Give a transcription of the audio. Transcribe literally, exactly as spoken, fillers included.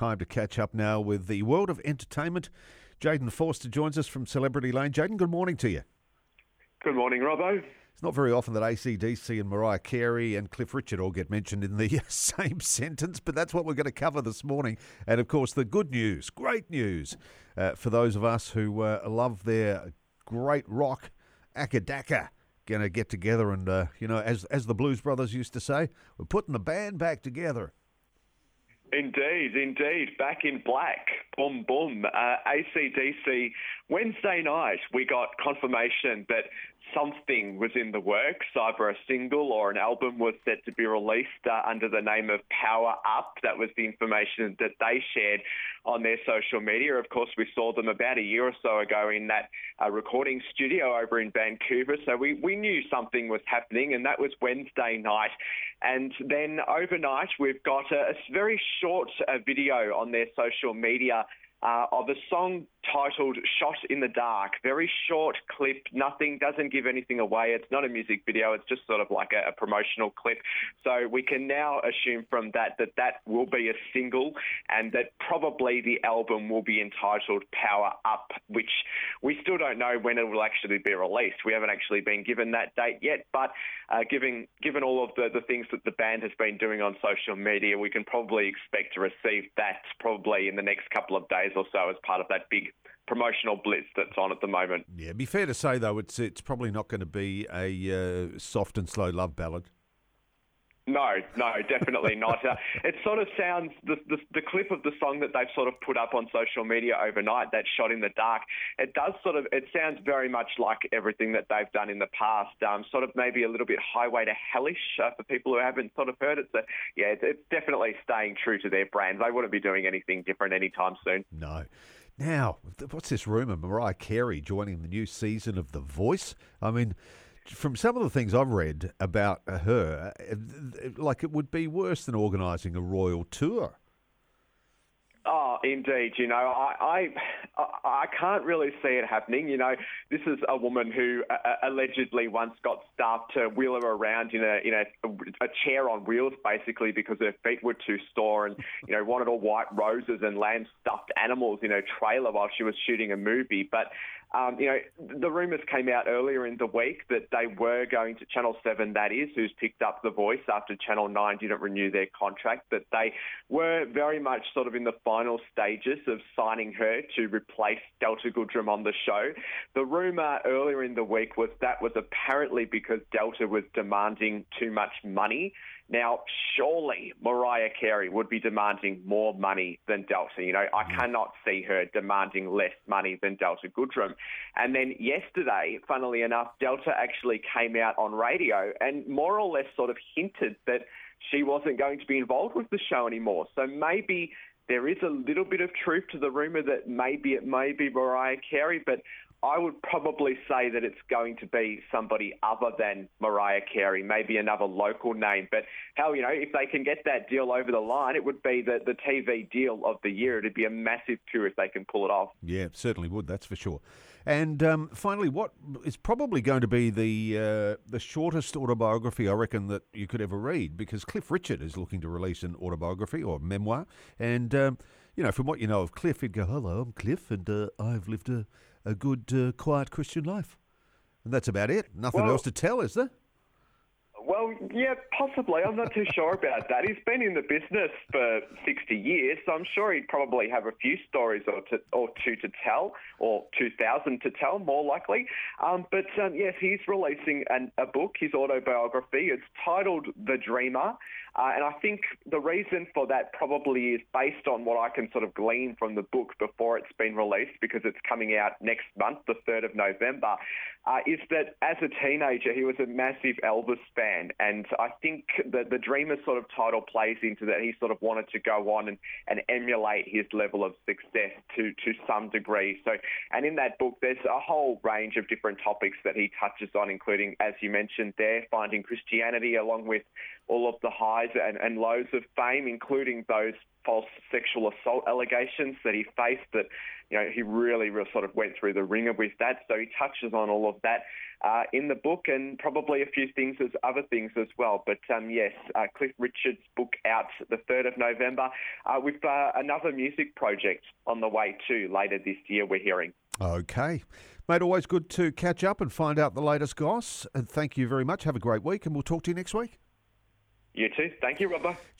time to catch up now with the world of entertainment. Jayden Forster joins us from Celebrity Lane. Jayden, good morning to you. Good morning, Robbo. It's not very often that A C D C and Mariah Carey and Cliff Richard all get mentioned in the same sentence, but that's what we're going to cover this morning. And, of course, the good news, great news uh, for those of us who uh, love their great rock, Akadaka, going to get together and, uh, you know, as as the Blues Brothers used to say, we're putting the band back together. Indeed, indeed. Back in black. Boom, boom. Uh, A C D C. Wednesday night, we got confirmation that something was in the works. Either a single or an album was set to be released uh, under the name of Power Up. That was the information that they shared on their social media. Of course, we saw them about a year or so ago in that uh, recording studio over in Vancouver. So we, we knew something was happening, and that was Wednesday night. And then overnight, we've got a, a very short uh, video on their social media Uh, of a song titled Shot in the Dark. Very short clip, nothing, doesn't give anything away. It's not a music video, it's just sort of like a, a promotional clip. So we can now assume from that that that will be a single and that probably the album will be entitled Power Up, which we still don't know when it will actually be released. We haven't actually been given that date yet, but uh, given, given all of the, the things that the band has been doing on social media, we can probably expect to receive that probably in the next couple of days or so as part of that big promotional blitz that's on at the moment. Yeah, it'd be fair to say, though, it's it's probably not going to be a uh, soft and slow love ballad. No, no, definitely not. Uh, it sort of sounds, the, the the clip of the song that they've sort of put up on social media overnight, that Shot in the Dark, it does sort of, it sounds very much like everything that they've done in the past, um, sort of maybe a little bit Highway to Hellish uh, for people who haven't sort of heard it. So, yeah, it's, it's definitely staying true to their brand. They wouldn't be doing anything different anytime soon. No. Now, what's this rumour? Mariah Carey joining the new season of The Voice? I mean, from some of the things I've read about her, like it would be worse than organising a royal tour. Oh, indeed. You know, I, I I can't really see it happening. You know, this is a woman who uh, allegedly once got staff to wheel her around in a in a, a chair on wheels, basically because her feet were too sore, and you know wanted all white roses and lamb stuffed animals in her trailer while she was shooting a movie. But um, you know, the rumours came out earlier in the week that they were going to Channel Seven, that is, who's picked up The Voice after Channel Nine didn't renew their contract. That they were very much sort of in the final stages of signing her to replace Delta Goodrem on the show. The rumour earlier in the week was that was apparently because Delta was demanding too much money. Now, surely Mariah Carey would be demanding more money than Delta. You know, I cannot see her demanding less money than Delta Goodrem. And then yesterday, funnily enough, Delta actually came out on radio and more or less sort of hinted that she wasn't going to be involved with the show anymore. So maybe there is a little bit of truth to the rumour that maybe it may be Mariah Carey, but I would probably say that it's going to be somebody other than Mariah Carey, maybe another local name. But hell, you know, if they can get that deal over the line, it would be the, the T V deal of the year. It'd be a massive coup if they can pull it off. Yeah, certainly would, that's for sure. And um, finally, what is probably going to be the uh, the shortest autobiography, I reckon, that you could ever read, because Cliff Richard is looking to release an autobiography or memoir. And, um, you know, from what you know of Cliff, he'd go, hello, I'm Cliff, and uh, I've lived a, a good, uh, quiet Christian life. And that's about it. Nothing well, else to tell, is there? Well, yeah, possibly. I'm not too sure about that. He's been in the business for sixty years, so I'm sure he'd probably have a few stories or, to, or two to tell, or two thousand to tell, more likely. Um, but, um, yes, he's releasing an, a book, his autobiography. It's titled The Dreamer, uh, and I think the reason for that probably is based on what I can sort of glean from the book before it's been released, because it's coming out next month, the third of November, uh, is that as a teenager, he was a massive Elvis fan. And I think that the Dreamer sort of title plays into that. He sort of wanted to go on and, and emulate his level of success to, to some degree. So, and in that book, there's a whole range of different topics that he touches on, including, as you mentioned there, finding Christianity, along with all of the highs and, and lows of fame, including those false sexual assault allegations that he faced, that, you know, he really, really sort of went through the ringer with that. So he touches on all of that uh, in the book, and probably a few things as other things as well. But um, yes, uh, Cliff Richard's book out the third of November, uh, with uh, another music project on the way too later this year, we're hearing. Okay. Mate, always good to catch up and find out the latest goss. And thank you very much. Have a great week, and we'll talk to you next week. You too. Thank you, Robert.